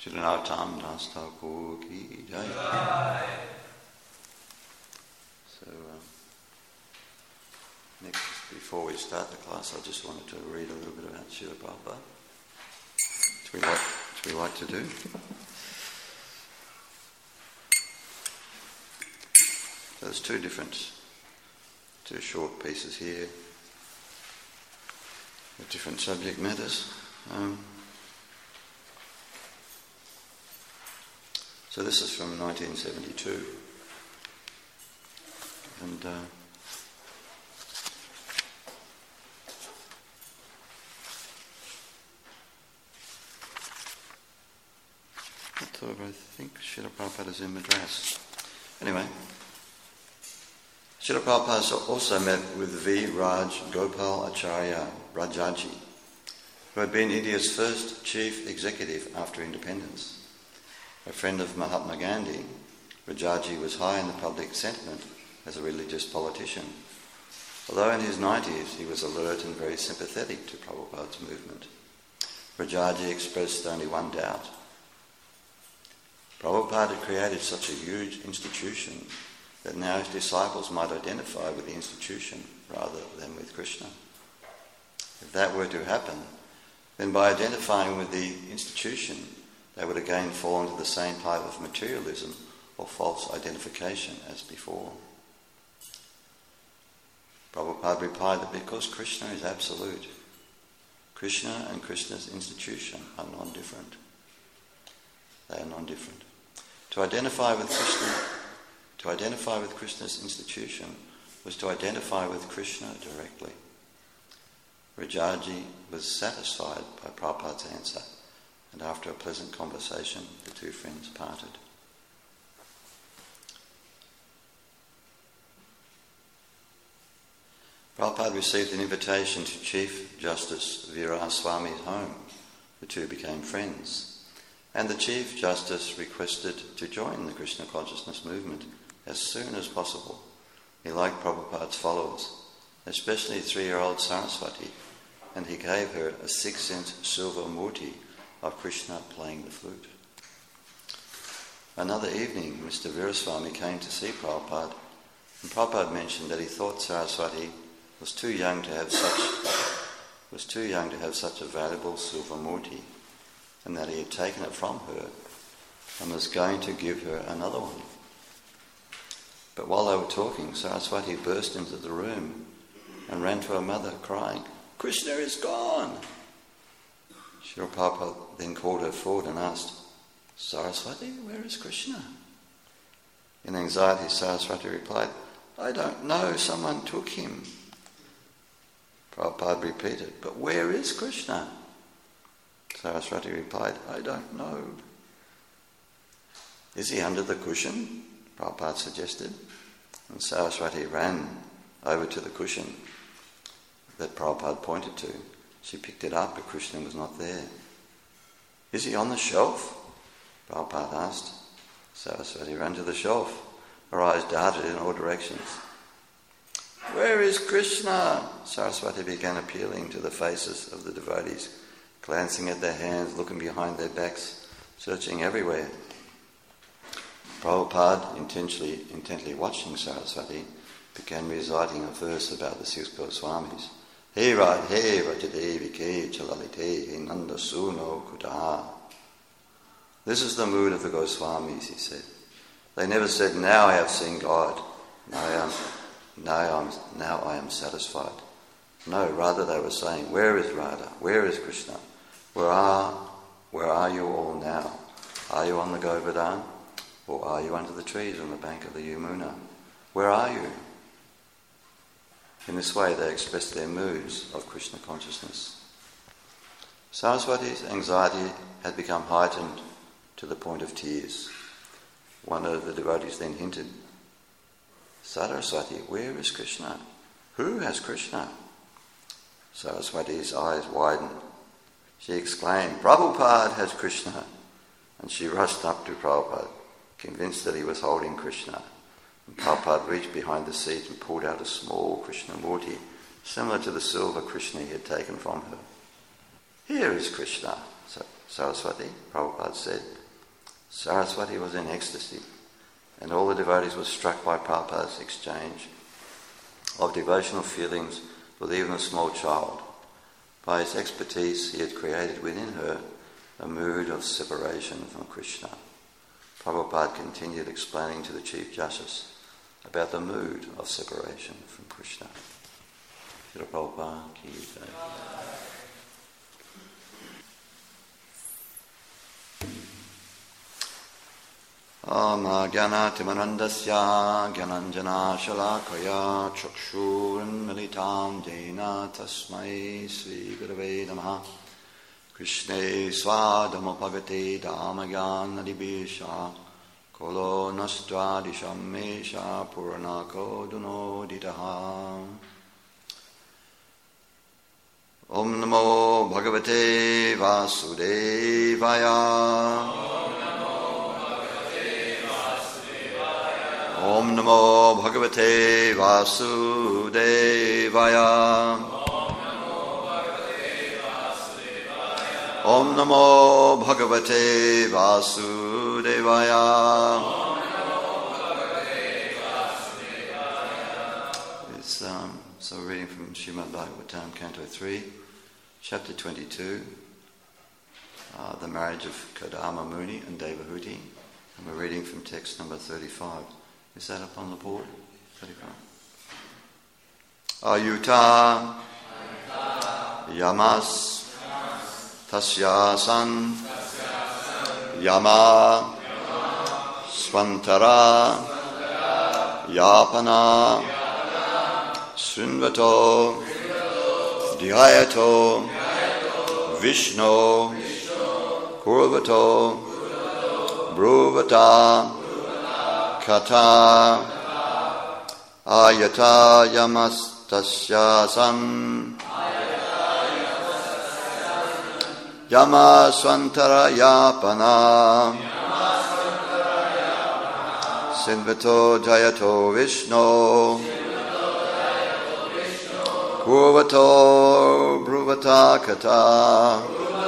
Shilanatam Das Thakur Ki Jai. So, next, before we start the class, I just wanted to read a little bit about Srila Prabhupada, which we like to do. So there's two short pieces here with different subject matters. So this is from 1972, and I think Srila Prabhupada is in Madras. Anyway, Srila Prabhupada also met with V. Raj Gopal Acharya Rajaji, who had been India's first chief executive after independence. A friend of Mahatma Gandhi, Rajaji was high in the public sentiment as a religious politician. Although in his 90s he was alert and very sympathetic to Prabhupada's movement, Rajaji expressed only one doubt. Prabhupada had created such a huge institution that now his disciples might identify with the institution rather than with Krishna. If that were to happen, then by identifying with the institution, they would again fall into the same type of materialism or false identification as before. Prabhupada replied that because Krishna is absolute, Krishna and Krishna's institution are non-different. They are non-different. To identify with Krishna's institution was to identify with Krishna directly. Rajaji was satisfied by Prabhupada's answer, and after a pleasant conversation, the two friends parted. Prabhupada received an invitation to Chief Justice Veeraswamy's home. The two became friends, and the Chief Justice requested to join the Krishna consciousness movement as soon as possible. He liked Prabhupada's followers, especially 3-year-old Saraswati, and he gave her a 6-inch silver murti of Krishna playing the flute. Another evening, Mr. Veeraswamy came to see Prabhupada, and Prabhupada mentioned that he thought Saraswati was too young to have such a valuable silver murti, and that he had taken it from her and was going to give her another one. But while they were talking, Saraswati burst into the room and ran to her mother, crying, "Krishna is gone!" Srila Prabhupada then called her forward and asked, "Saraswati, where is Krishna?" In anxiety, Saraswati replied, "I don't know, someone took him." Prabhupada repeated, "But where is Krishna?" Saraswati replied, "I don't know." "Is he under the cushion?" Prabhupada suggested. And Saraswati ran over to the cushion that Prabhupada pointed to. She picked it up, but Krishna was not there. "Is he on the shelf?" Prabhupada asked. Saraswati ran to the shelf. Her eyes darted in all directions. "Where is Krishna?" Saraswati began appealing to the faces of the devotees, glancing at their hands, looking behind their backs, searching everywhere. Prabhupada, intently watching Saraswati, began reciting a verse about the 6 Goswamis. "He Radhe Vrajadevi Ke Chalalite He Nanda Suno Kudaha." This is the mood of the Goswamis, he said. They never said, "Now I have seen God. Now I am satisfied." No, rather they were saying, "Where is Radha? Where is Krishna? Where are you all now? Are you on the Govardhan? Or are you under the trees on the bank of the Yamuna? Where are you?" In this way they expressed their moods of Krishna consciousness. Saraswati's anxiety had become heightened to the point of tears. One of the devotees then hinted, "Saraswati, where is Krishna? Who has Krishna?" Saraswati's eyes widened. She exclaimed, "Prabhupada has Krishna." And she rushed up to Prabhupada, convinced that he was holding Krishna. And Prabhupada reached behind the seat and pulled out a small Krishna murti, similar to the silver Krishna he had taken from her. "Here is Krishna." So Saraswati, Prabhupada said, Saraswati was in ecstasy, and all the devotees were struck by Prabhupada's exchange of devotional feelings with even a small child. By his expertise, he had created within her a mood of separation from Krishna. Prabhupada continued explaining to the Chief Justice about the mood of separation from Krishna. Srila Prabhupada ki jai. Om Jnana-timanandasya Jnananjana Shalakaya Chakshurun Militam Jena Tasmai Sri Gurave Namaha Krishne Swadamopagate Dhamagyan Adibisha Kolo Nostradisham Mesha Puranako Dunoditaha. Om Namo Bhagavate Vasudevaya. Om Namo Bhagavate Vasudevaya. Om Namo Bhagavate Vasudevaya. So we're reading from Srimad Bhagavatam, Canto 3, Chapter 22, the marriage of Kadama Muni and Devahuti, and we're reading from text number 35. Is that up on the board? 35. Ayuta Yamas Tasyasan Yama Swantara Yapana Sunvato Dhyayato Vishno Kurvato Bruvata Kata Ayata Yamastasyasan Yama Swantara Yapana Sinvato Jayato Vishno Kurvato Bruvata Kata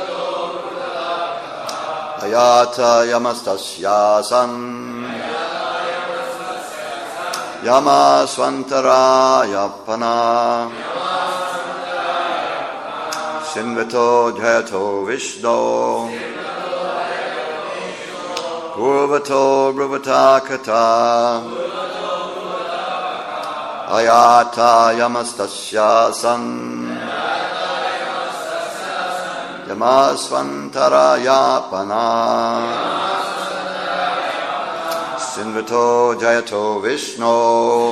Ayata Yamastasyasan Yama Swantara Yapana Sinvato Jayato Vishno Kurvato Bruvata Kata Ayata Yamastasyasan Yama Swantara Yapana Sinvato Jayato Vishno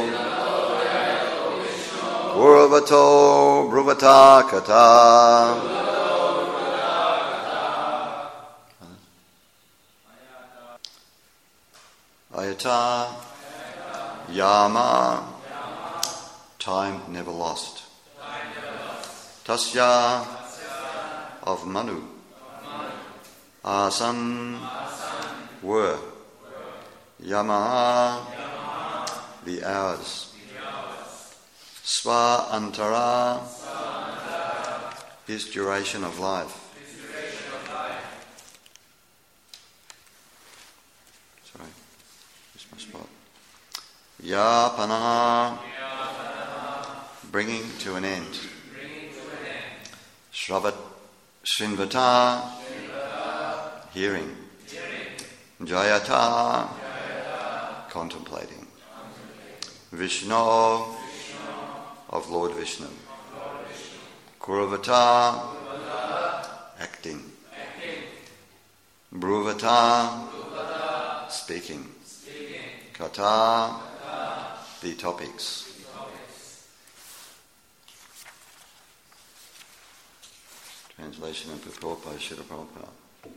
Kurvato Bruvata Kata Ayata Yama Time never lost. Tasya of Manu. Asan were. Yamaha the hours. Swa Antara his duration of life. Sorry, missed my spot. Yapana bringing to an end. Shravat Srinvata hearing. Jayata contemplating. Vishnu of Lord Vishnu. Kurvata acting. Bruvata speaking. Kata the topics. Translation and purport by Srila Prabhupada.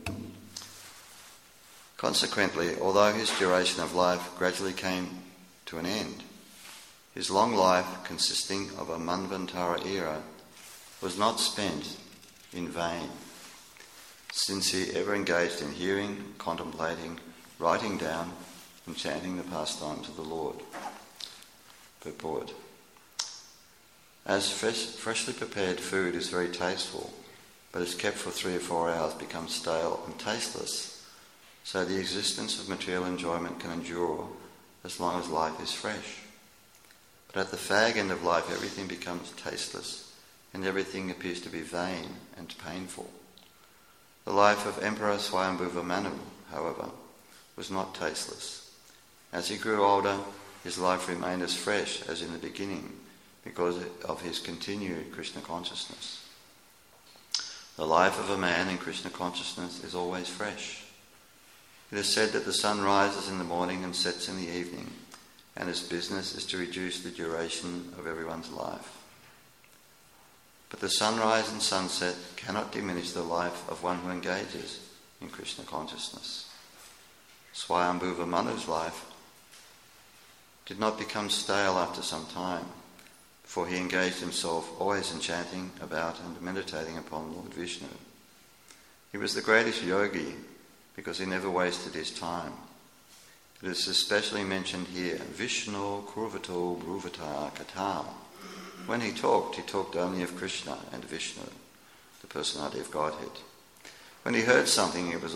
Consequently, although his duration of life gradually came to an end, his long life, consisting of a Manvantara era, was not spent in vain, since he ever engaged in hearing, contemplating, writing down, and chanting the pastimes of the Lord. Purport. As freshly prepared food is very tasteful, but is kept for 3 or 4 hours becomes stale and tasteless. So the existence of material enjoyment can endure as long as life is fresh. But at the fag end of life, everything becomes tasteless, and everything appears to be vain and painful. The life of Emperor Swayambhuva Manu, however, was not tasteless. As he grew older, his life remained as fresh as in the beginning because of his continued Krishna consciousness. The life of a man in Krishna consciousness is always fresh. It is said that the sun rises in the morning and sets in the evening, and its business is to reduce the duration of everyone's life. But the sunrise and sunset cannot diminish the life of one who engages in Krishna consciousness. Swayambhuva Manu's life did not become stale after some time, for he engaged himself always in chanting about and meditating upon Lord Vishnu. He was the greatest yogi because he never wasted his time. It is especially mentioned here, Vishnu Kurvato Bruvata Kata. When he talked only of Krishna and Vishnu, the personality of Godhead. When he heard something, it was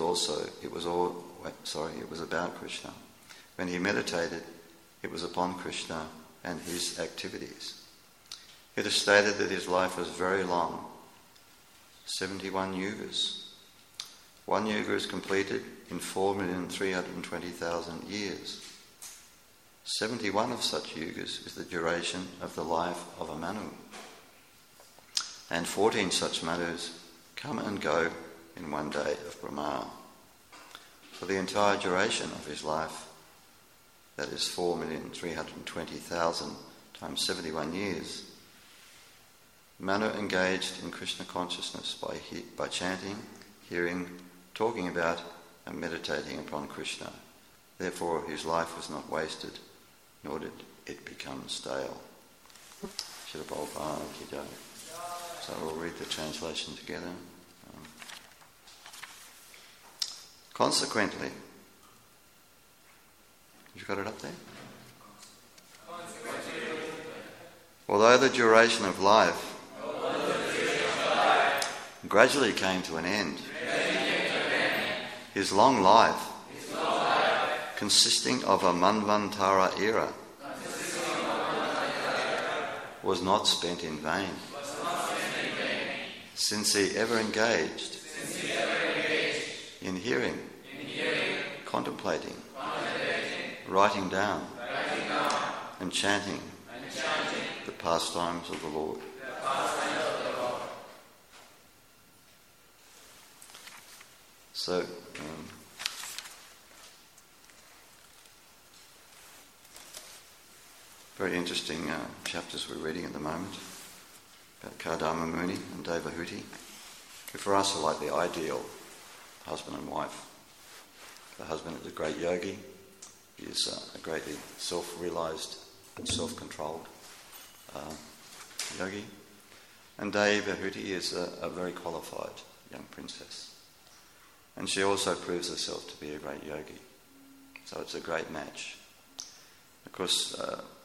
about Krishna. When he meditated, it was upon Krishna and his activities. It is stated that his life was very long, 71 yugas. One yuga is completed in 4,320,000 years. 71 of such yugas is the duration of the life of a Manu. And 14 such Manus come and go in one day of Brahma. For the entire duration of his life, that is 4,320,000 times 71 years, Manu engaged in Krishna consciousness by chanting, hearing, talking about and meditating upon Krishna. Therefore his life was not wasted, nor did it become stale. Srila Prabhupada Ki Jai. So we'll read the translation together. Consequently, you got it up there? Although the duration of life gradually came to an end, his long life, consisting of a Manvantara era, was not spent in vain, since he ever engaged in hearing, contemplating, writing down, and chanting the pastimes of the Lord. So, very interesting chapters we're reading at the moment about Kardama Muni and Devahuti, who for us are like the ideal husband and wife. The husband is a great yogi. He is a greatly self-realised and self-controlled yogi. And Devahuti is a very qualified young princess. And she also proves herself to be a great yogi. So it's a great match. Of course,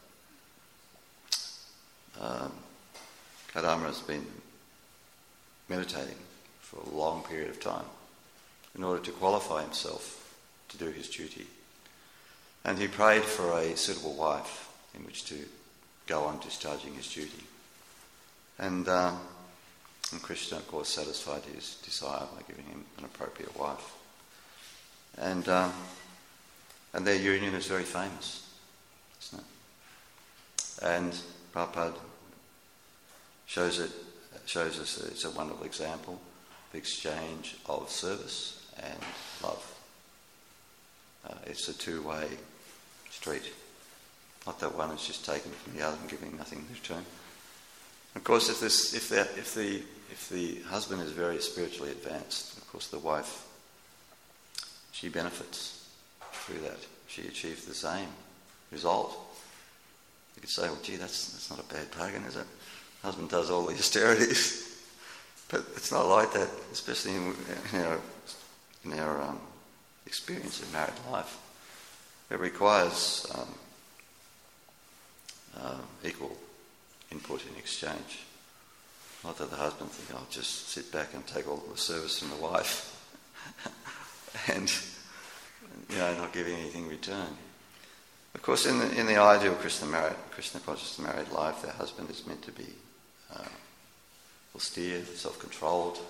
Kardama has been meditating for a long period of time in order to qualify himself to do his duty. And he prayed for a suitable wife in which to go on discharging his duty. And Krishna, of course, satisfied his desire by giving him an appropriate wife. And their union is very famous, isn't it? And Prabhupada shows us it's a wonderful example of exchange of service and love. It's a two-way street. Not that one is just taken from the other and giving nothing in return. Of course, if the husband is very spiritually advanced, of course the wife, she benefits through that. She achieves the same result. You could say, well, gee, that's not a bad bargain, is it? Husband does all the austerities. But it's not like that, especially in our experience in married life. It requires equal input in exchange. Not that the husband thinks, I'll just sit back and take all the service from the wife and not giving anything in return. Of course, in the ideal Krishna conscious married life, the husband is meant to be austere, self-controlled,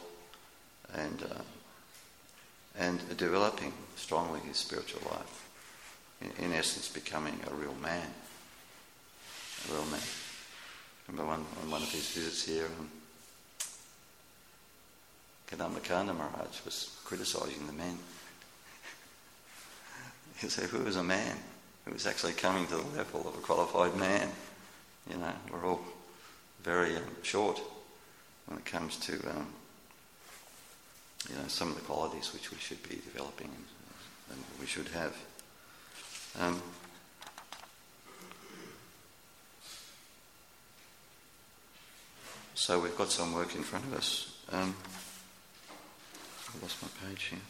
and developing strongly his spiritual life. In essence, becoming a real man. A real man. Remember on one of his visits here, Kadambakanda Maharaj was criticising the men. He said, who is a man? Who is actually coming to the level of a qualified man? We're all very short when it comes to some of the qualities which we should be developing and we should have. So we've got some work in front of us. I lost my page here.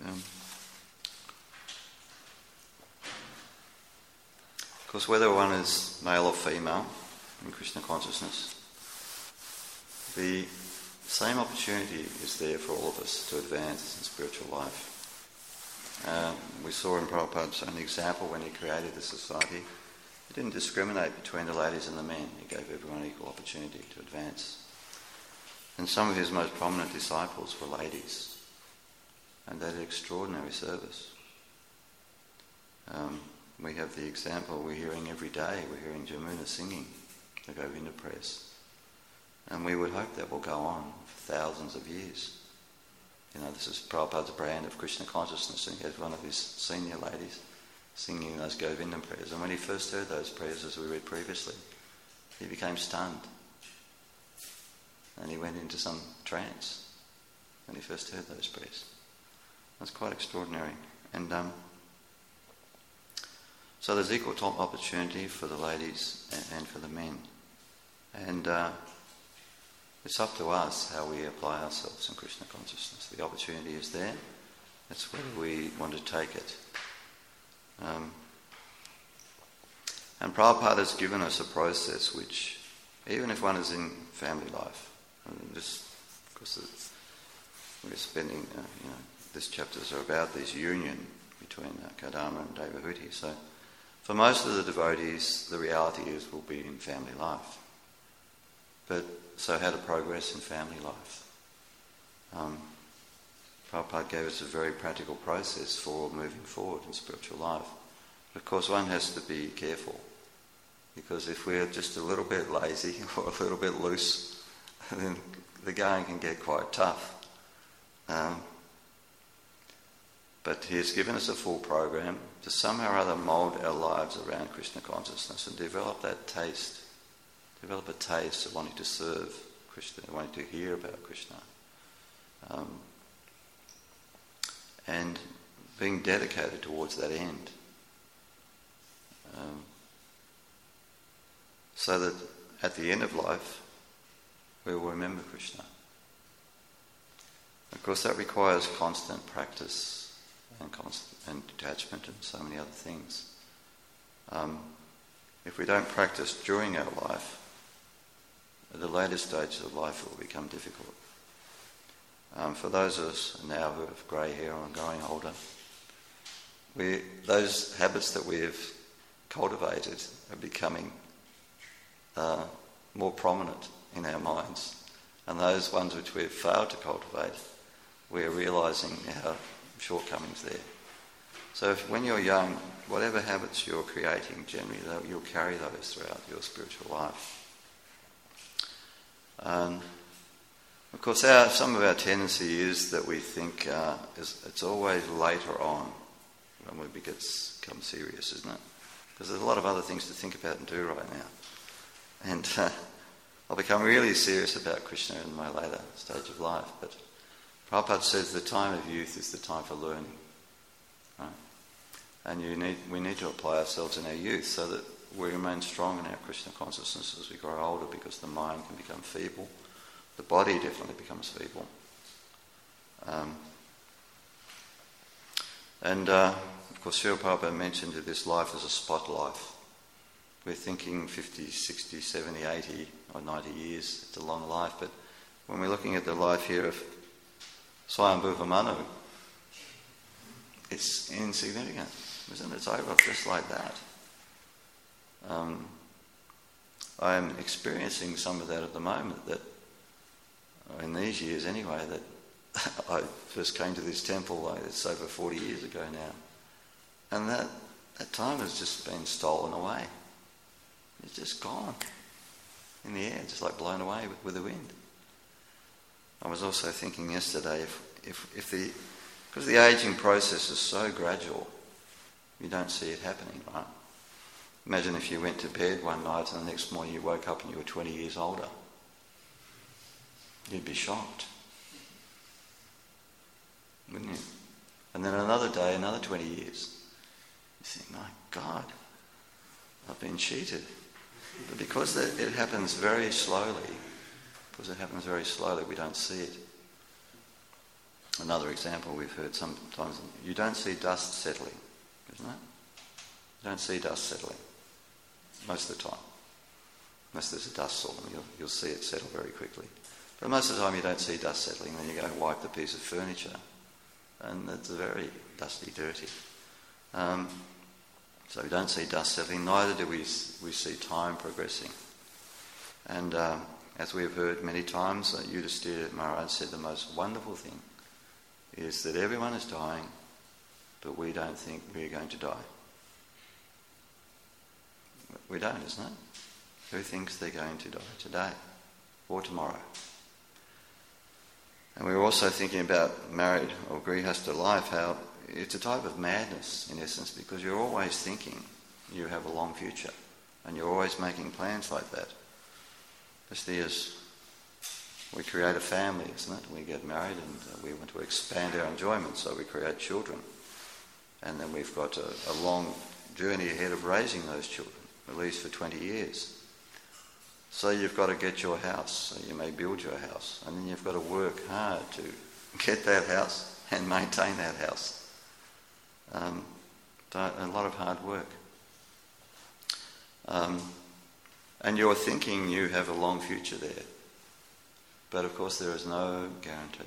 Of course, whether one is male or female in Krishna consciousness, the same opportunity is there for all of us to advance in spiritual life. We saw in Prabhupada's own example when he created the society, he didn't discriminate between the ladies and the men. He gave everyone equal opportunity to advance. And some of his most prominent disciples were ladies, and they did extraordinary service. We have the example we're hearing every day. We're hearing Jamuna singing the Govinda prayers. And we would hope that will go on for thousands of years. This is Prabhupada's brand of Krishna consciousness, and he had one of his senior ladies singing those Govinda prayers. And when he first heard those prayers, as we read previously, he became stunned. And he went into some trance when he first heard those prayers. That's quite extraordinary. And so there's equal opportunity for the ladies and for the men. And it's up to us how we apply ourselves in Krishna consciousness. The opportunity is there. It's whether we want to take it. And Prabhupada has given us a process which, even if one is in family life, because we're spending, these chapters are about this union between Kadama and Devahuti. So for most of the devotees, the reality is we'll be in family life. But so how to progress in family life? Prabhupada gave us a very practical process for moving forward in spiritual life. But of course one has to be careful, because if we're just a little bit lazy or a little bit loose, then the going can get quite tough. But he has given us a full program to somehow or other mould our lives around Krishna consciousness and develop that taste. Develop a taste of wanting to serve Krishna, wanting to hear about Krishna. And being dedicated towards that end. So that at the end of life, we will remember Krishna. Of course, that requires constant practice and detachment and so many other things. If we don't practice during our life, at the later stages of life it will become difficult. For those of us now who have grey hair and growing older, those habits that we have cultivated are becoming more prominent in our minds. And those ones which we have failed to cultivate, we are realising our shortcomings there. So when you're young, whatever habits you're creating, generally you'll carry those throughout your spiritual life. Of course, some of our tendency is that we think it's always later on when we become serious, isn't it? Because there's a lot of other things to think about and do right now. And I'll become really serious about Krishna in my later stage of life. But Prabhupada says the time of youth is the time for learning. Right? And we need to apply ourselves in our youth so that we remain strong in our Krishna consciousness as we grow older, because the mind can become feeble. The body definitely becomes feeble. Of course, Srila Prabhupada mentioned that this life is a spot life. We're thinking 50, 60, 70, 80 or 90 years. It's a long life, but when we're looking at the life here of Swayambhuva Manu, it's insignificant, isn't it? It's over just like that. I'm experiencing some of that at the moment, that in these years anyway, that I first came to this temple, it's over 40 years ago now, and that time has just been stolen away. It's just gone in the air, just like blown away with the wind. I was also thinking yesterday, because the aging process is so gradual, you don't see it happening, right? Imagine if you went to bed one night and the next morning you woke up and you were 20 years older. You'd be shocked, wouldn't you? And then another day, another 20 years. You think, my God, I've been cheated. But because it happens very slowly, we don't see it. Another example we've heard sometimes, you don't see dust settling, isn't it? You don't see dust settling most of the time. Unless there's a dust storm, you'll see it settle very quickly. But most of the time you don't see dust settling, then you go and wipe the piece of furniture, and it's very dusty, dirty. So we don't see dust settling, neither do we see time progressing. And as we have heard many times, Yudhisthira Maharaj said the most wonderful thing is that everyone is dying, but we don't think we're going to die. We don't, isn't it? Who thinks they're going to die today or tomorrow? And we were also thinking about married or grihastha life, how it's a type of madness in essence, because you're always thinking you have a long future and you're always making plans like that. Especially as we create a family, isn't it? We get married and we want to expand our enjoyment, so we create children. And then we've got a long journey ahead of raising those children, at least for 20 years. So you've got to get your house, so you may build your house, and then you've got to work hard to get that house and maintain that house. A lot of hard work. And you're thinking you have a long future there. But of course there is no guarantee.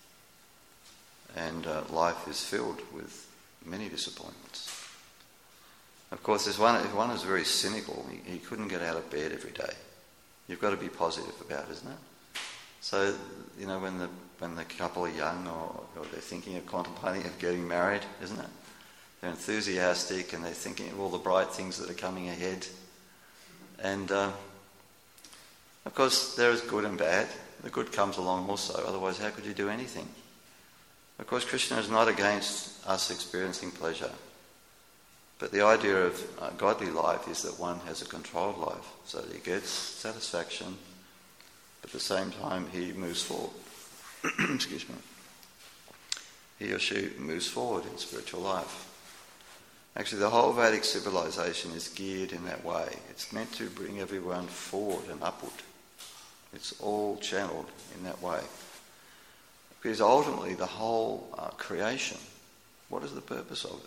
And life is filled with many disappointments. Of course, if one is very cynical, he couldn't get out of bed every day. You've got to be positive about it, isn't it? So, when the couple are young or they're thinking of contemplating of getting married, isn't it? They're enthusiastic and they're thinking of all the bright things that are coming ahead. And of course there is good and bad. The good comes along also, otherwise how could you do anything? Of course Krishna is not against us experiencing pleasure. But the idea of godly life is that one has a controlled life, so that he gets satisfaction, but at the same time he moves forward. Excuse me. He or she moves forward in spiritual life. Actually, the whole Vedic civilization is geared in that way. It's meant to bring everyone forward and upward. It's all channeled in that way. Because ultimately the whole creation, what is the purpose of it?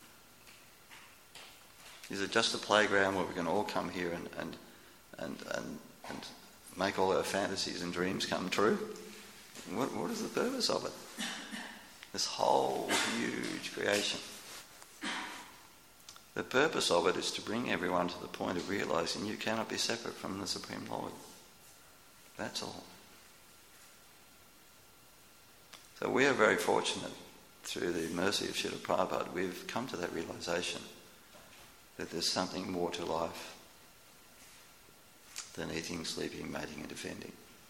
Is it just a playground where we can all come here and make all our fantasies and dreams come true? What is the purpose of it? This whole huge creation. The purpose of it is to bring everyone to the point of realising you cannot be separate from the Supreme Lord. That's all. So we are very fortunate, through the mercy of Srila Prabhupada, we've come to that realisation that there's something more to life than eating, sleeping, mating and defending.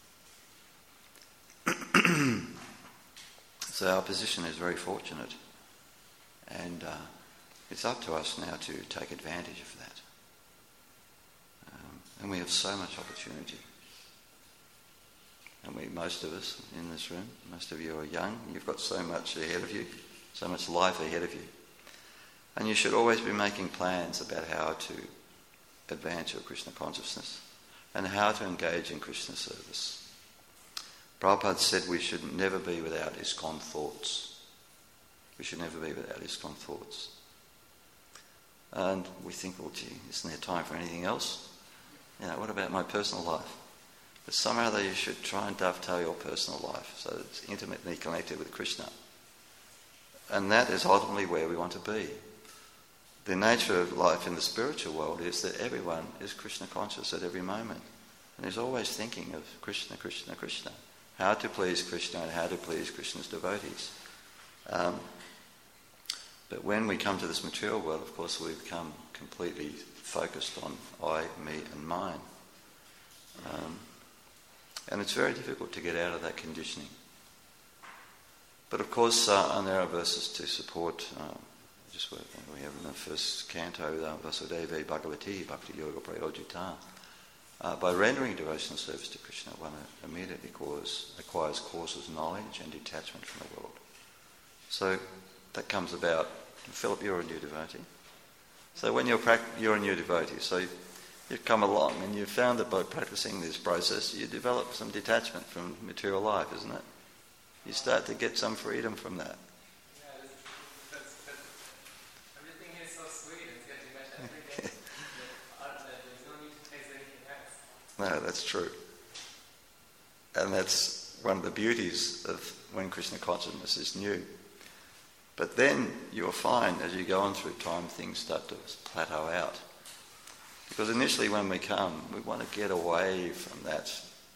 So our position is very fortunate, and it's up to us now to take advantage of that. And we have so much opportunity. And most of us in this room, most of you are young, you've got so much ahead of you, so much life ahead of you. And you should always be making plans about how to advance your Krishna consciousness and how to engage in Krishna service. Prabhupada said we should never be without ISKCON thoughts. We should never be without ISKCON thoughts. And we think, well, gee, isn't there time for anything else? What about my personal life? But somehow that you should try and dovetail your personal life so that it's intimately connected with Krishna. And that is ultimately where we want to be. The nature of life in the spiritual world is that everyone is Krishna conscious at every moment. And is always thinking of Krishna, Krishna, Krishna. How to please Krishna and how to please Krishna's devotees. But when we come to this material world, of course, we become completely focused on I, me and mine. And it's very difficult to get out of that conditioning. But of course, and there are verses to support, just what we have in the first canto, Vasudeva Bhagavati Bhakti Yoga Prayojita. By rendering devotional service to Krishna, one immediately acquires courses, knowledge and detachment from the world. So that comes about. Philip, you're a new devotee. So when you're a new devotee, so you've come along and you've found that by practicing this process, you develop some detachment from material life, isn't it? You start to get some freedom from that. Yeah, everything here is so sweet, it's getting better every day. There's no need to taste anything else. No, that's true. And that's one of the beauties of when Krishna consciousness is new. But then you'll find as you go on through time, things start to plateau out. Because initially when we come, we want to get away from that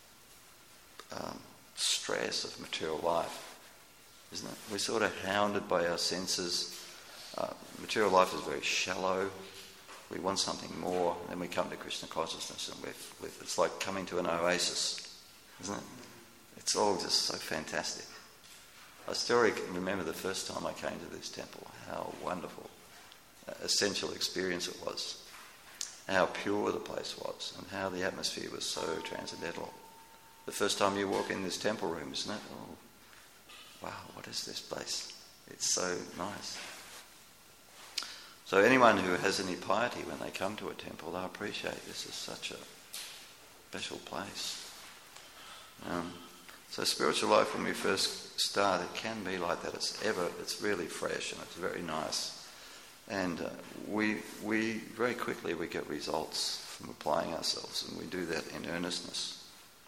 stress of material life, isn't it? We're sort of hounded by our senses. Material life is very shallow. We want something more. And then we come to Krishna consciousness and it's like coming to an oasis, isn't it? It's all just so fantastic. I still remember the first time I came to this temple, how wonderful, essential experience it was, how pure the place was, and how the atmosphere was so transcendental. The first time you walk in this temple room, isn't it? Oh, wow, what is this place? It's so nice. So anyone who has any piety when they come to a temple, they'll appreciate this is such a special place. So spiritual life, when we first start, it can be like that. It's really fresh and it's very nice. And we very quickly we get results from applying ourselves, and we do that in earnestness.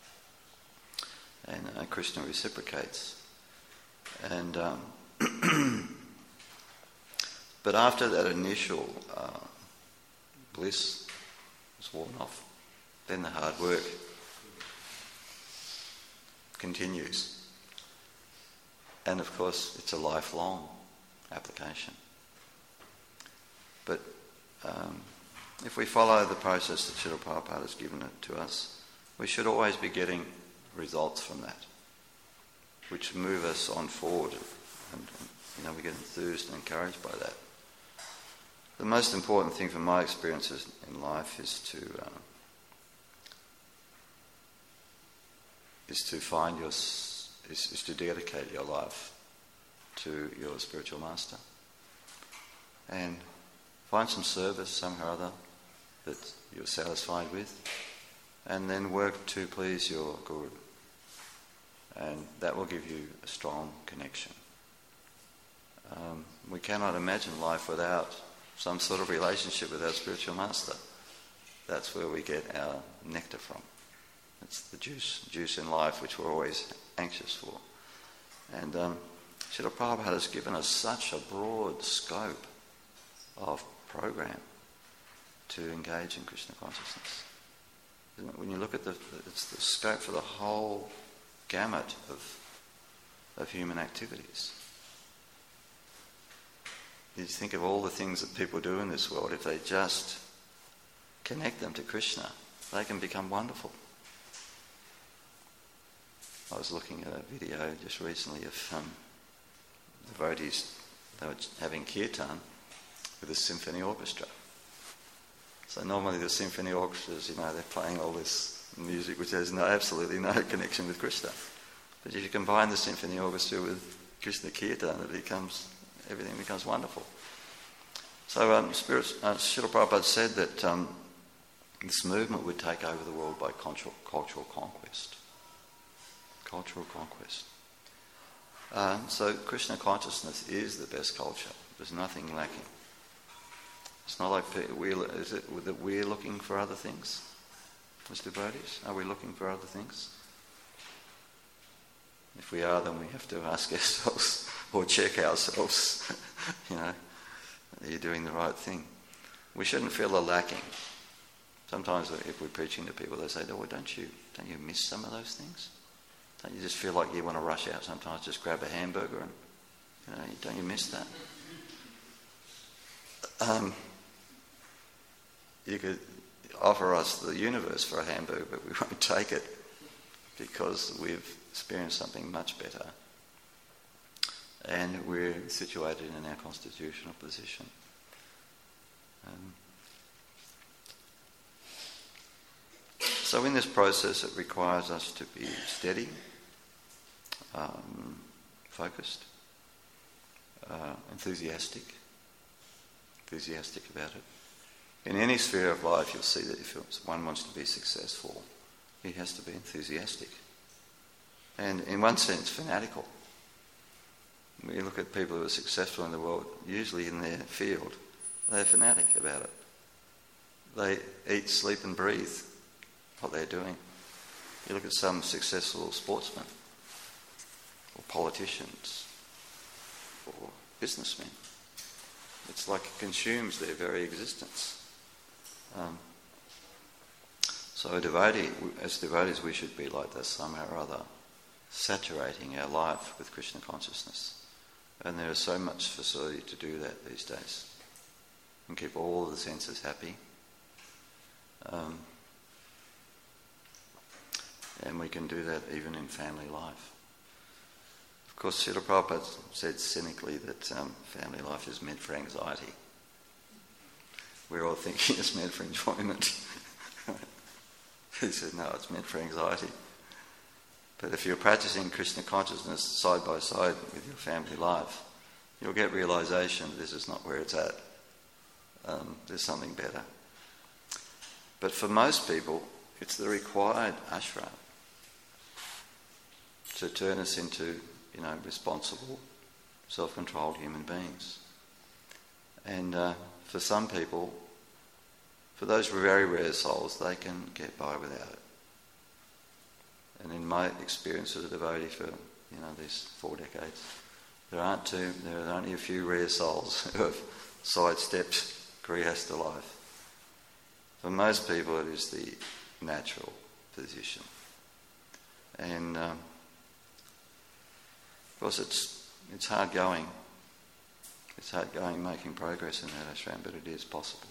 And Krishna reciprocates. And but after that initial bliss is worn off, then the hard work continues. And of course, it's a lifelong application. But if we follow the process that Srila Prabhupada has given it to us, we should always be getting results from that, which move us on forward. And we get enthused and encouraged by that. The most important thing from my experiences in life is to dedicate your life to your spiritual master and find some service somehow or other that you're satisfied with, and then work to please your guru, and that will give you a strong connection. We cannot imagine life without some sort of relationship with our spiritual master. That's where we get our nectar from. It's the juice in life which we're always anxious for. And Srila Prabhupada has given us such a broad scope of program to engage in Krishna consciousness. Isn't it? When you look at it's the scope for the whole gamut of human activities. You think of all the things that people do in this world, if they just connect them to Krishna, they can become wonderful. I was looking at a video just recently of devotees, they were having kirtan with a symphony orchestra. So normally the symphony orchestras, they're playing all this music which has absolutely no connection with Krishna. But if you combine the symphony orchestra with Krishna kirtan, everything becomes wonderful. So Srila Prabhupada said that this movement would take over the world by cultural conquest. Cultural conquest. So Krishna consciousness is the best culture. There's nothing lacking. It's not like we're looking for other things. as devotees? Are we looking for other things? If we are, then we have to ask ourselves or check ourselves, are you doing the right thing? We shouldn't feel a lacking. Sometimes if we're preaching to people, they say, "Oh, don't you miss some of those things? Don't you just feel like you want to rush out sometimes, just grab a hamburger and, don't you miss that?" You could offer us the universe for a hamburger, but we won't take it because we've experienced something much better. And we're situated in our constitutional position. So in this process, it requires us to be steady, focused, enthusiastic about it. In any sphere of life, you'll see that if one wants to be successful, he has to be enthusiastic. And in one sense, fanatical. When you look at people who are successful in the world, usually in their field, they're fanatic about it. They eat, sleep and breathe what they're doing. You look at some successful sportsmen, or politicians, or businessmen. It's like it consumes their very existence. So a devotee, as devotees, we should be like this somehow or other, saturating our life with Krishna consciousness. And there is so much facility to do that these days. And keep all the senses happy. And we can do that even in family life. Of course, Srila Prabhupada said cynically that family life is meant for anxiety. We're all thinking it's meant for enjoyment. He said, no, it's meant for anxiety. But if you're practicing Krishna consciousness side by side with your family life, you'll get realization this is not where it's at. There's something better. But for most people, it's the required ashram to turn us into, responsible, self-controlled human beings. And for some people, for those very rare souls, they can get by without it. And in my experience as a devotee for, these 4 decades, there are only a few rare souls who have sidestepped grihastha life. For most people, it is the natural position. And of course, it's hard going. It's hard going making progress in that ashram, but it is possible.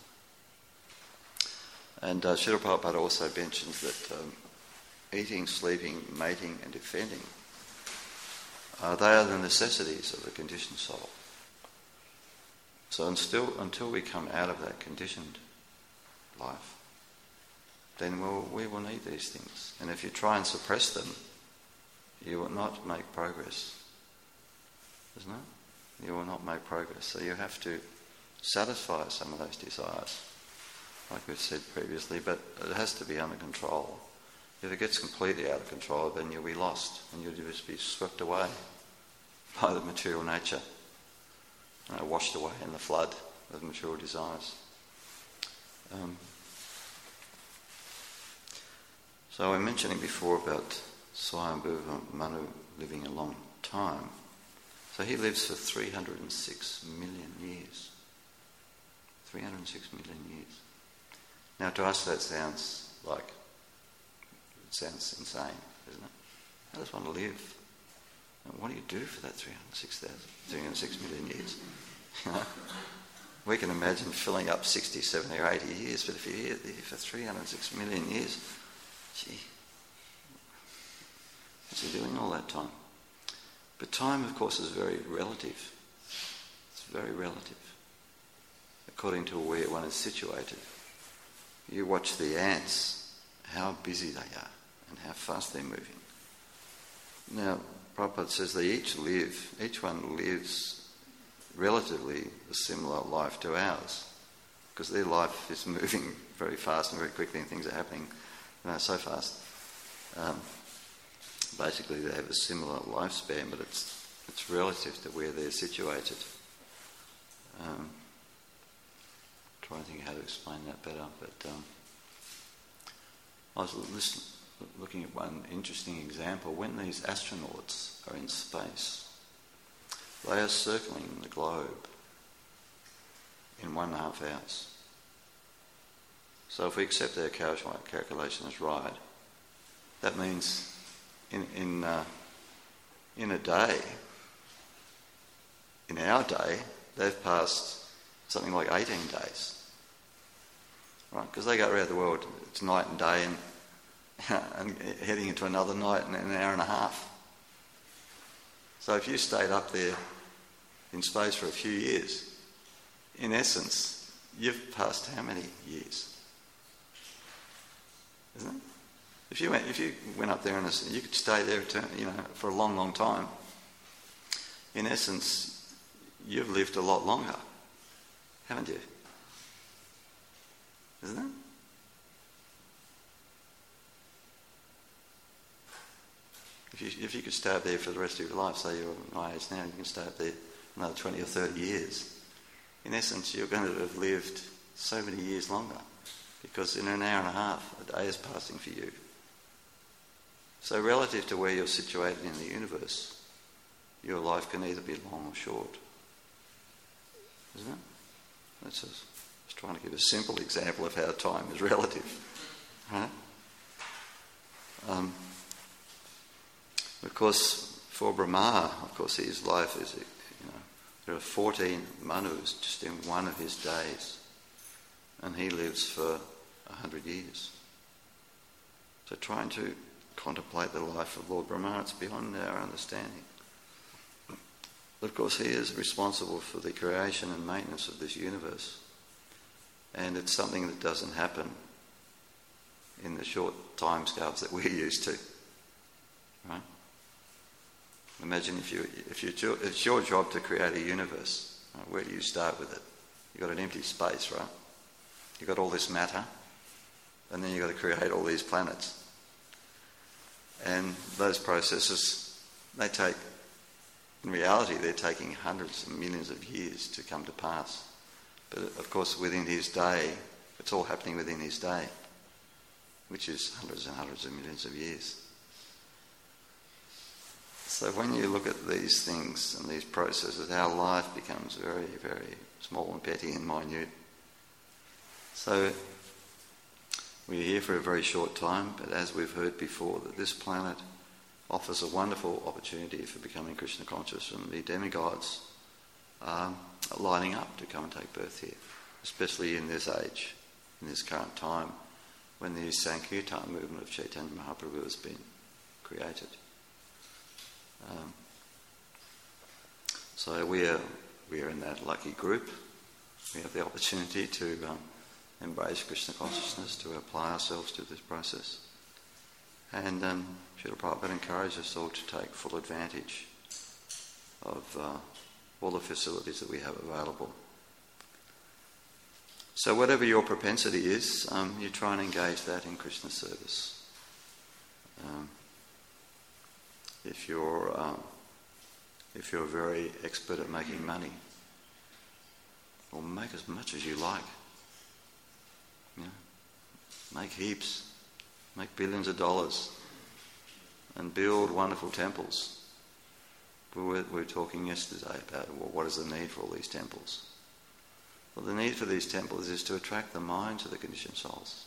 And Srila Prabhupada also mentions that eating, sleeping, mating and defending, they are the necessities of the conditioned soul. So until we come out of that conditioned life, then we will need these things. And if you try and suppress them, you will not make progress. Isn't it? You will not make progress. So you have to satisfy some of those desires, like we've said previously, but it has to be under control. If it gets completely out of control, then you'll be lost and you'll just be swept away by the material nature, washed away in the flood of material desires. So I was mentioning before about Swayambhuva Manu living a long time. So he lives for 306 million years. 306 million years. Now to us that sounds insane, isn't it? I just want to live. And what do you do for that 306 million years? We can imagine filling up 60, 70 or 80 years, but if you're here for 306 million years, gee, what's he doing all that time? But time, of course, is very relative. It's very relative, according to where one is situated. You watch the ants, how busy they are and how fast they're moving. Now, Prabhupada says each one lives relatively a similar life to ours, because their life is moving very fast and very quickly and things are happening so fast. Basically they have a similar lifespan, but it's relative to where they're situated. Trying to think how to explain that better, but I was looking at one interesting example. When these astronauts are in space, they are circling the globe in 1.5 hours. So if we accept their calculation as right, that means in a day, in our day, they've passed something like 18 days. Right? Because they go around the world, it's night and day, and heading into another night in an hour and a half. So if you stayed up there in space for a few years, in essence, you've passed how many years? Isn't it? If you went up there and you could stay there, for a long, long time. In essence, you've lived a lot longer, haven't you? Isn't it? If you could stay up there for the rest of your life, say you're my age now, you can stay up there another 20 or 30 years. In essence, you're going to have lived so many years longer, because in an hour and a half, a day is passing for you. So relative to where you're situated in the universe, your life can either be long or short. Isn't it? That's just trying to give a simple example of how time is relative. Right? Of course, for Brahma, his life is, there are 14 manus just in one of his days, and he lives for 100 years. So trying to contemplate the life of Lord Brahma, it's beyond our understanding. But of course, he is responsible for the creation and maintenance of this universe, and it's something that doesn't happen in the short time scales that we're used to. Right? Imagine if it's your job to create a universe. Right? Where do you start with it? You've got an empty space, right? You've got all this matter, and then you've got to create all these planets. And those processes, in reality, they're taking hundreds of millions of years to come to pass. But of course, within his day, it's all happening within his day, which is hundreds and hundreds of millions of years. So when you look at these things and these processes, our life becomes very, very small and petty and minute. So we're here for a very short time, but as we've heard before, that this planet offers a wonderful opportunity for becoming Krishna conscious, and the demigods are lining up to come and take birth here, especially in this age, in this current time, when the Sankirtan movement of Chaitanya Mahaprabhu has been created. So we are in that lucky group. We have the opportunity to embrace Krishna consciousness, to apply ourselves to this process. And Srila Prabhupada encouraged us all to take full advantage of all the facilities that we have available. So whatever your propensity is, you try and engage that in Krishna service. If you're very expert at making money, well, make as much as you like. Make heaps, make billions of dollars, and build wonderful temples. We were talking yesterday about what is the need for all these temples. Well, the need for these temples is to attract the minds of the conditioned souls.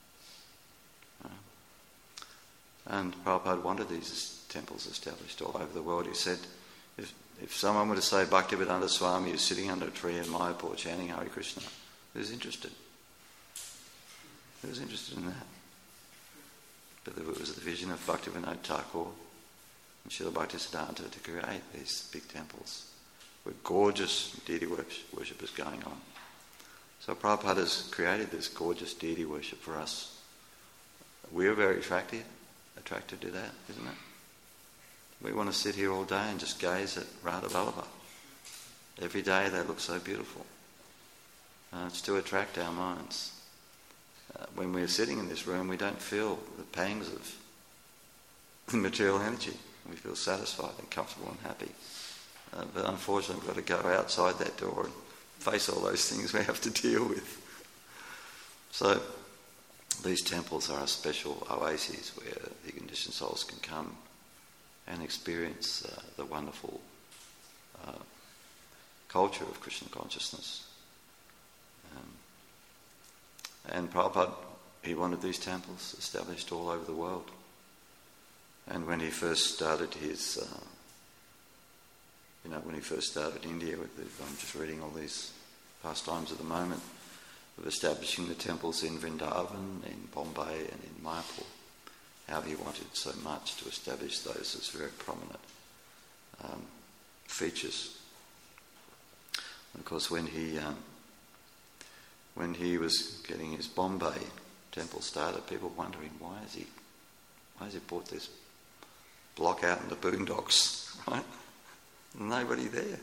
And Prabhupada wanted these temples established all over the world. He said, if someone were to say Bhaktivedanta Swami is sitting under a tree in Mayapur chanting Hare Krishna, who's interested? Who's interested in that? But it was the vision of Bhaktivinoda Thakur and Srila Bhaktisiddhanta to create these big temples where gorgeous deity worship is going on. So Prabhupada has created this gorgeous deity worship for us. We're very attracted to that, isn't it? We want to sit here all day and just gaze at Radha Vallabha. Every day they look so beautiful. It's to attract our minds. When we're sitting in this room, we don't feel the pangs of material energy. We feel satisfied and comfortable and happy. But unfortunately, we've got to go outside that door and face all those things we have to deal with. So these temples are special oases where the conditioned souls can come and experience the wonderful culture of Krishna consciousness. And Prabhupada, he wanted these temples established all over the world. And when he first started his, when he first started India, I'm just reading all these pastimes at the moment, of establishing the temples in Vrindavan, in Bombay and in Mayapur, how he wanted so much to establish those as very prominent features. And of course, when he was getting his Bombay temple started, people were wondering why has he bought this block out in the boondocks, right? Nobody there.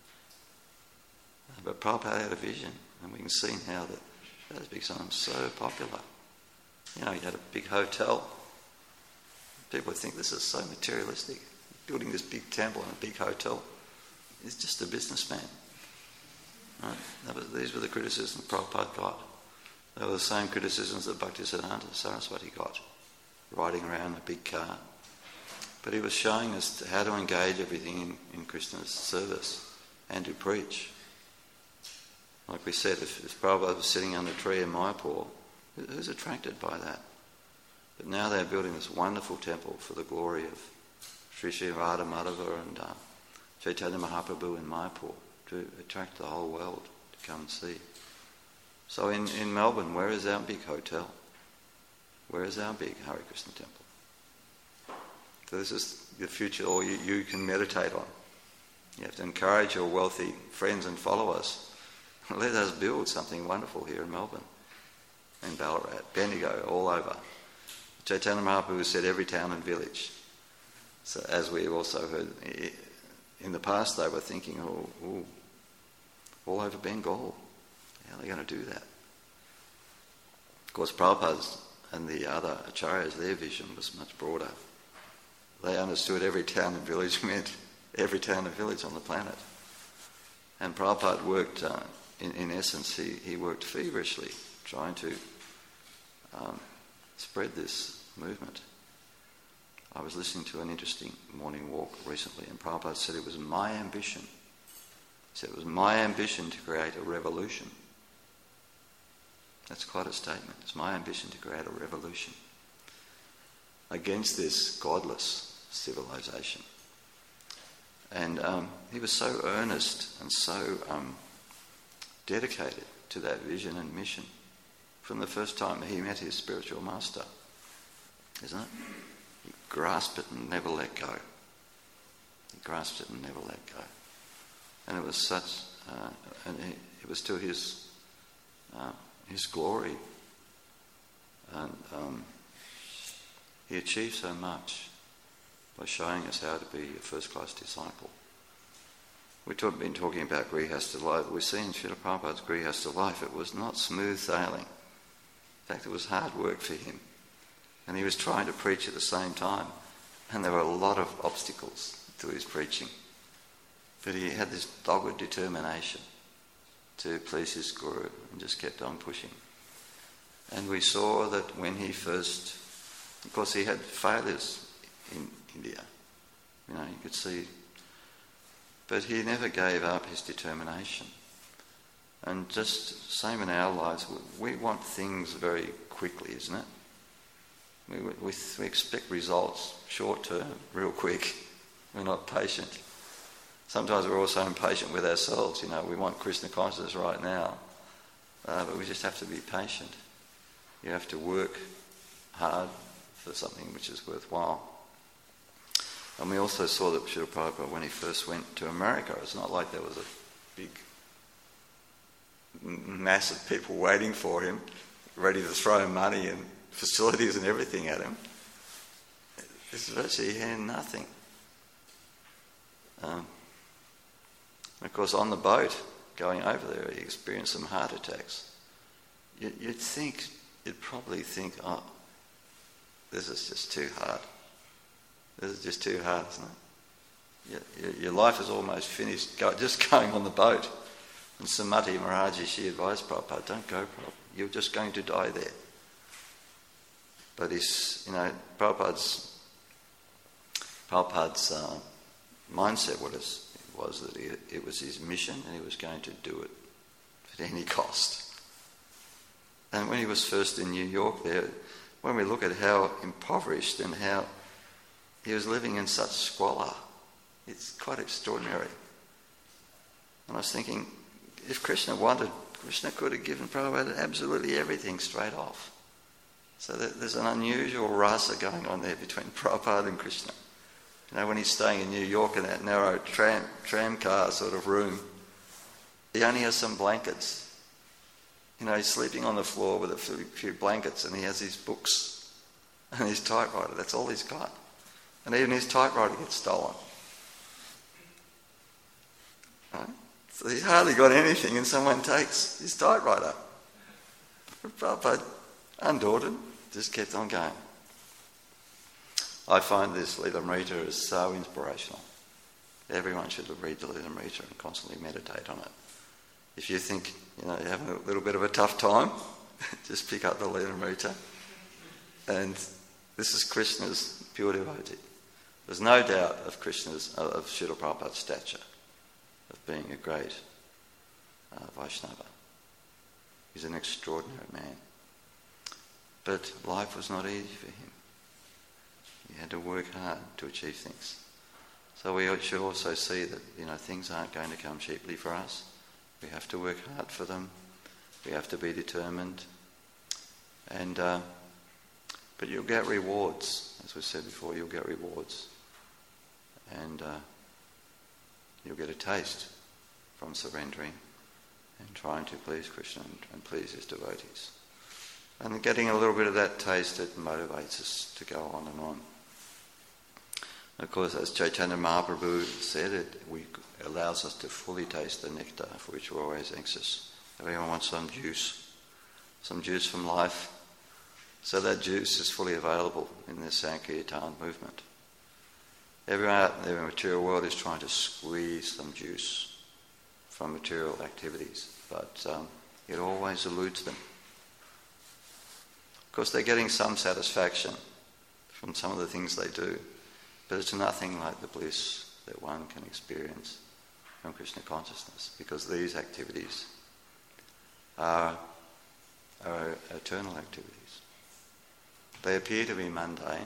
But Prabhupada had a vision, and we can see how that has become so popular. He had a big hotel. People think this is so materialistic. Building this big temple and a big hotel. He's just a businessman. Right? These were the criticisms Prabhupada got. They were the same criticisms that Bhaktisiddhanta Saraswati got, riding around in a big car. But he was showing us how to engage everything in Krishna's service and to preach. Like we said, if Prabhupada was sitting under a tree in Mayapur, who's attracted by that? But now they're building this wonderful temple for the glory of Sri Sri Radha Madhava and Chaitanya Mahaprabhu in Mayapur to attract the whole world to come and see. So in Melbourne, where is our big hotel? Where is our big Hare Krishna temple? So this is the future all you can meditate on. You have to encourage your wealthy friends and followers. Let us build something wonderful here in Melbourne, in Ballarat, Bendigo, all over. Chaitanya Mahaprabhu said every town and village. So as we also heard, in the past they were thinking, all over Bengal. How are they going to do that? Of course, Prabhupada's and the other acharyas, their vision was much broader. They understood every town and village meant every town and village on the planet. And Prabhupada worked, in essence, he worked feverishly trying to spread this movement. I was listening to an interesting morning walk recently, and Prabhupada said it was my ambition. He said it was my ambition to create a revolution. That's quite a statement. It's my ambition to create a revolution against this godless civilization. And he was so earnest and so dedicated to that vision and mission from the first time he met his spiritual master, isn't it? He grasped it and never let go. He grasped it and never let go. And it was such, it was to his glory. And he achieved so much by showing us how to be a first-class disciple. We've been talking about Grihastha life. We see in Srila Prabhupada's Grihastha life, it was not smooth sailing. In fact, it was hard work for him. And he was trying to preach at the same time. And there were a lot of obstacles to his preaching. But he had this dogged determination to please his guru and just kept on pushing. And we saw that when he first, of course he had failures in India, you could see, but he never gave up his determination. And just same in our lives, we want things very quickly, isn't it? We expect results short term, real quick. We're not patient. Sometimes we're also impatient with ourselves, we want Krishna consciousness right now. But we just have to be patient. You have to work hard for something which is worthwhile. And we also saw that Srila Prabhupada, when he first went to America, it's not like there was a big mass of people waiting for him, ready to throw money and facilities and everything at him. This virtually, he had nothing. Of course, on the boat going over there, he experienced some heart attacks. You'd probably think, this is just too hard. This is just too hard, isn't it? Your life is almost finished just going on the boat. And Samati Maharaji, she advised Prabhupada, don't go, Prabhupada. You're just going to die there. But Prabhupada's mindset was that it was his mission and he was going to do it at any cost. And when he was first in New York there, when we look at how impoverished and how he was living in such squalor, it's quite extraordinary. And I was thinking, if Krishna wanted, Krishna could have given Prabhupada absolutely everything straight off. So there's an unusual rasa going on there between Prabhupada and Krishna. When he's staying in New York in that narrow tram car sort of room, he only has some blankets. He's sleeping on the floor with a few blankets, and he has his books and his typewriter. That's all he's got. And even his typewriter gets stolen. Right? So he's hardly got anything, and someone takes his typewriter. Prabhupada, undaunted, just kept on going. I find this Lilamrita is so inspirational. Everyone should read the Lilamrita and constantly meditate on it. If you think you're having a little bit of a tough time, just pick up the Lilamrita. And this is Krishna's pure devotee. There's no doubt of Srila Prabhupada's stature of being a great Vaishnava. He's an extraordinary man. But life was not easy for him. He had to work hard to achieve things. So we should also see that things aren't going to come cheaply for us. We have to work hard for them. We have to be determined. And but you'll get rewards, as we said before. You'll get rewards, and you'll get a taste from surrendering and trying to please Krishna and please his devotees. And getting a little bit of that taste, it motivates us to go on and on. Of course, as Chaitanya Mahaprabhu said, it allows us to fully taste the nectar for which we're always anxious. Everyone wants some juice from life. So that juice is fully available in the Sankirtan movement. Everyone out there in the material world is trying to squeeze some juice from material activities, but it always eludes them. Of course, they're getting some satisfaction from some of the things they do, but it's nothing like the bliss that one can experience from Krishna consciousness, because these activities are eternal activities. They appear to be mundane,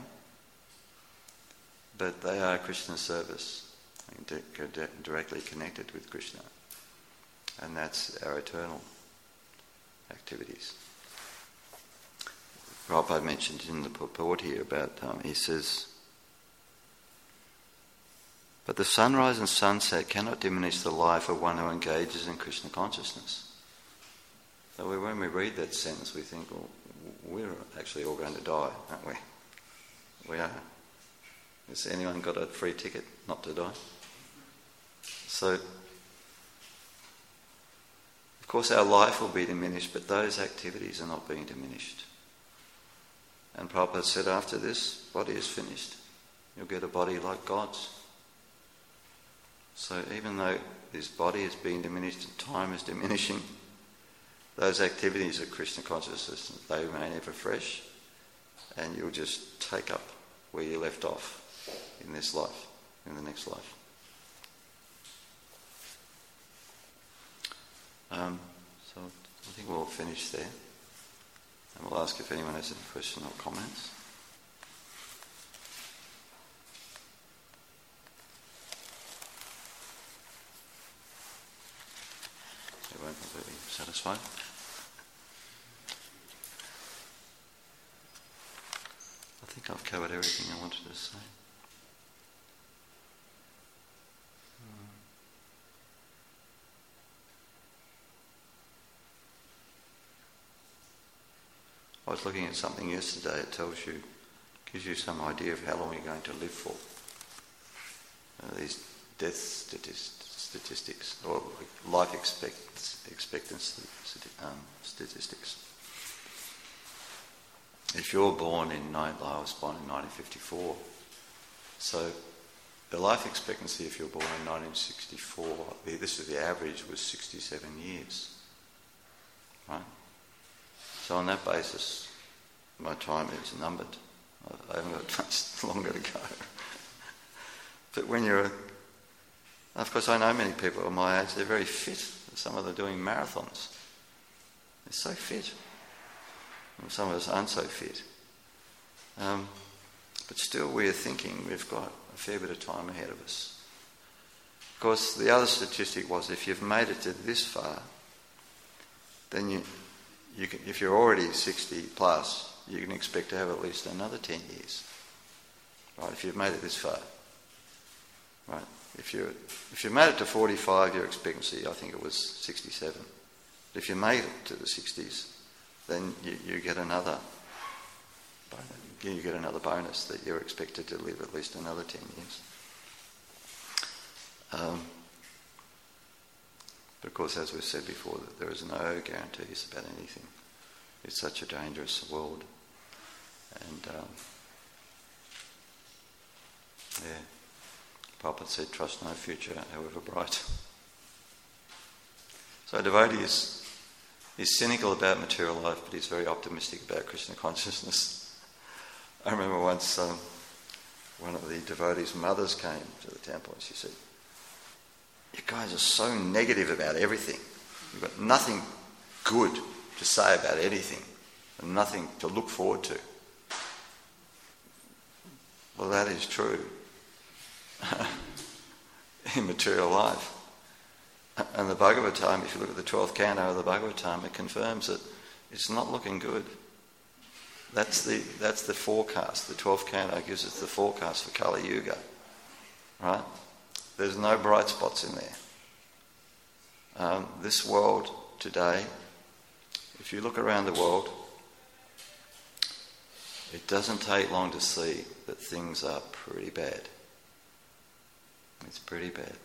but they are Krishna's service, directly connected with Krishna. And that's our eternal activities. Prabhupada mentioned in the purport here about, he says, but the sunrise and sunset cannot diminish the life of one who engages in Krishna consciousness. So when we read that sentence, we think, well, we're actually all going to die, aren't we? We are. Has anyone got a free ticket not to die? So, of course, our life will be diminished, but those activities are not being diminished. And Prabhupada said, after this body is finished, you'll get a body like God's. So even though this body is being diminished and time is diminishing, those activities of Krishna consciousness, they remain ever fresh, and you'll just take up where you left off in this life, in the next life. So I think we'll finish there, and we'll ask if anyone has any questions or comments. Everyone completely satisfied? I think I've covered everything I wanted to say. I was looking at something yesterday. It gives you some idea of how long you're going to live for. These death statistics, or life expectancy statistics. If you're born I was born in 1954, so the life expectancy if you're born in 1964, this is the average, was 67 years. Right? So on that basis, my time is numbered. I haven't got much longer to go. But when of course I know many people of my age, they're very fit. Some of them are doing marathons. They're so fit. And some of us aren't so fit. But still we're thinking we've got a fair bit of time ahead of us. Of course, the other statistic was if you've made it to this far, then you can, if you're already 60 plus, you can expect to have at least another 10 years. Right, if you've made it this far. Right. If you made it to 45, your expectancy, I think it was 67. But if you made it to the 60s, then you get another bonus that you're expected to live at least another 10 years. But of course, as we've said before, that there is no guarantees about anything. It's such a dangerous world. And Prabhupada said, trust no future, however bright. So a devotee is cynical about material life, but he's very optimistic about Krishna consciousness. I remember once one of the devotees' mothers came to the temple and she said, you guys are so negative about everything. You've got nothing good to say about anything and nothing to look forward to. Well, that is true in material life. And the Bhagavatam, if you look at the 12th canto of the Bhagavatam, it confirms that it's not looking good. That's the forecast. The 12th canto gives us the forecast for Kali Yuga. Right? There's no bright spots in there. This world today, if you look around the world, it doesn't take long to see that things are pretty bad. It's pretty bad.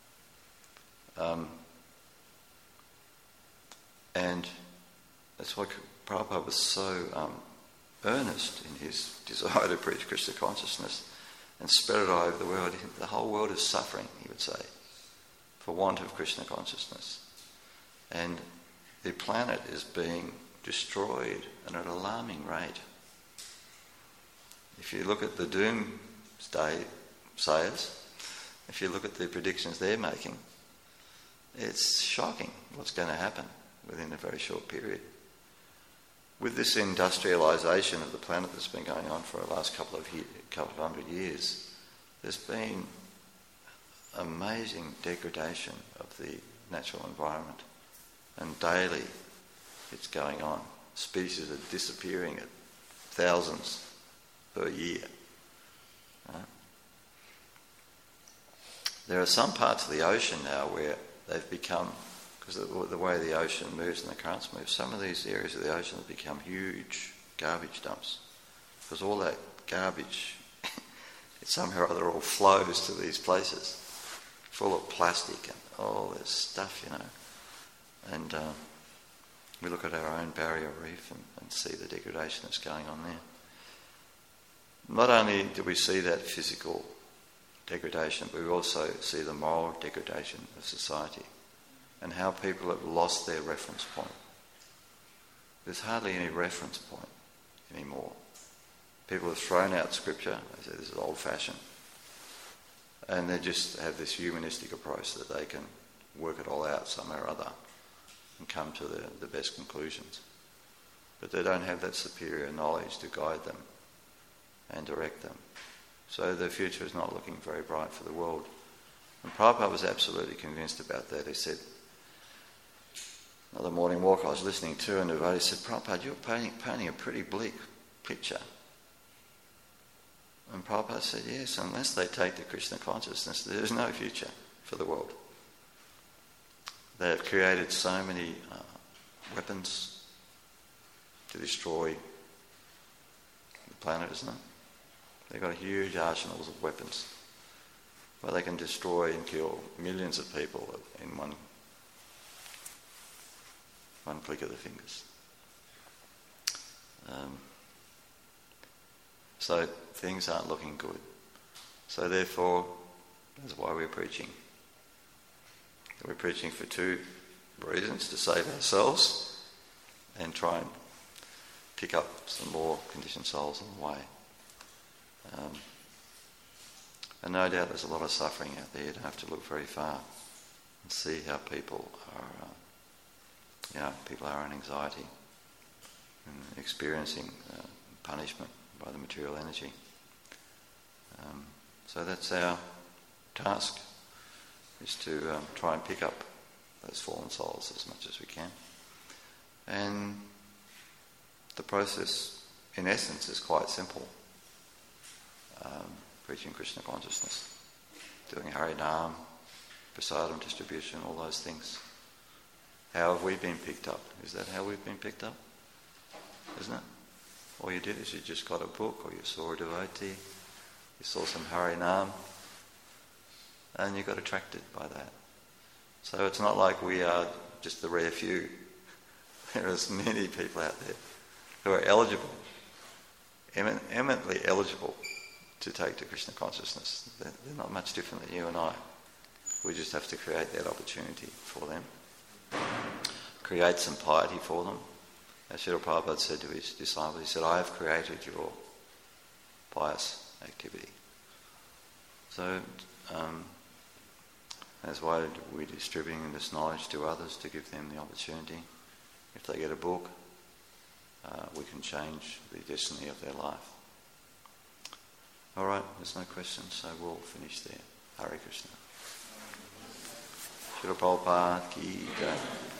And that's why Prabhupada was so earnest in his desire to preach Krishna consciousness and spread it all over the world. The whole world is suffering, he would say, for want of Krishna consciousness. And the planet is being destroyed at an alarming rate. If you look at the doomsday sayers, if you look at the predictions they're making, it's shocking what's going to happen within a very short period. With this industrialisation of the planet that's been going on for the last couple of hundred years, there's been amazing degradation of the natural environment. And daily it's going on. Species are disappearing at thousands per year. There are some parts of the ocean now where they've become, because of the way the ocean moves and the currents move, some of these areas of the ocean have become huge garbage dumps. Because all that garbage, it somehow or other all flows to these places, full of plastic and all this stuff, And we look at our own barrier reef and see the degradation that's going on there. Not only do we see that physical degradation, but we also see the moral degradation of society and how people have lost their reference point. There's hardly any reference point anymore. People have thrown out scripture. They say this is old-fashioned. And they just have this humanistic approach that they can work it all out somehow or other and come to the best conclusions. But they don't have that superior knowledge to guide them and direct them. So the future is not looking very bright for the world. And Prabhupada was absolutely convinced about that. He said, another morning walk I was listening to, and the devotee said, Prabhupada, you're painting a pretty bleak picture. And Prabhupada said, yes, unless they take the Krishna consciousness, there is no future for the world. They have created so many weapons to destroy the planet, isn't it? They've got huge arsenals of weapons where they can destroy and kill millions of people in one click of the fingers. So things aren't looking good. So therefore, that's why we're preaching. We're preaching for two reasons: to save ourselves and try and pick up some more conditioned souls on the way. And no doubt there's a lot of suffering out there. You don't have to look very far and see how people are in anxiety and experiencing punishment by the material energy. So that's our task, is to try and pick up those fallen souls as much as we can. And the process, in essence, is quite simple. Preaching Krishna consciousness, doing Harinam, prasadam distribution, all those things. How have we been picked up? Is that how we've been picked up? Isn't it? All you did is you just got a book, or you saw a devotee, you saw some Harinam, and you got attracted by that. So it's not like we are just the rare few. There are many people out there who are eligible, eminently eligible to take to Krishna consciousness. They're not much different than you and I. We just have to create that opportunity for them. Create some piety for them. As Srila Prabhupada said to his disciples, he said, I have created your pious activity. So that's why we're distributing this knowledge to others, to give them the opportunity. If they get a book, we can change the destiny of their life. All right, there's no questions, so we'll finish there. Hare Krishna. Srila Prabhupada ki jai.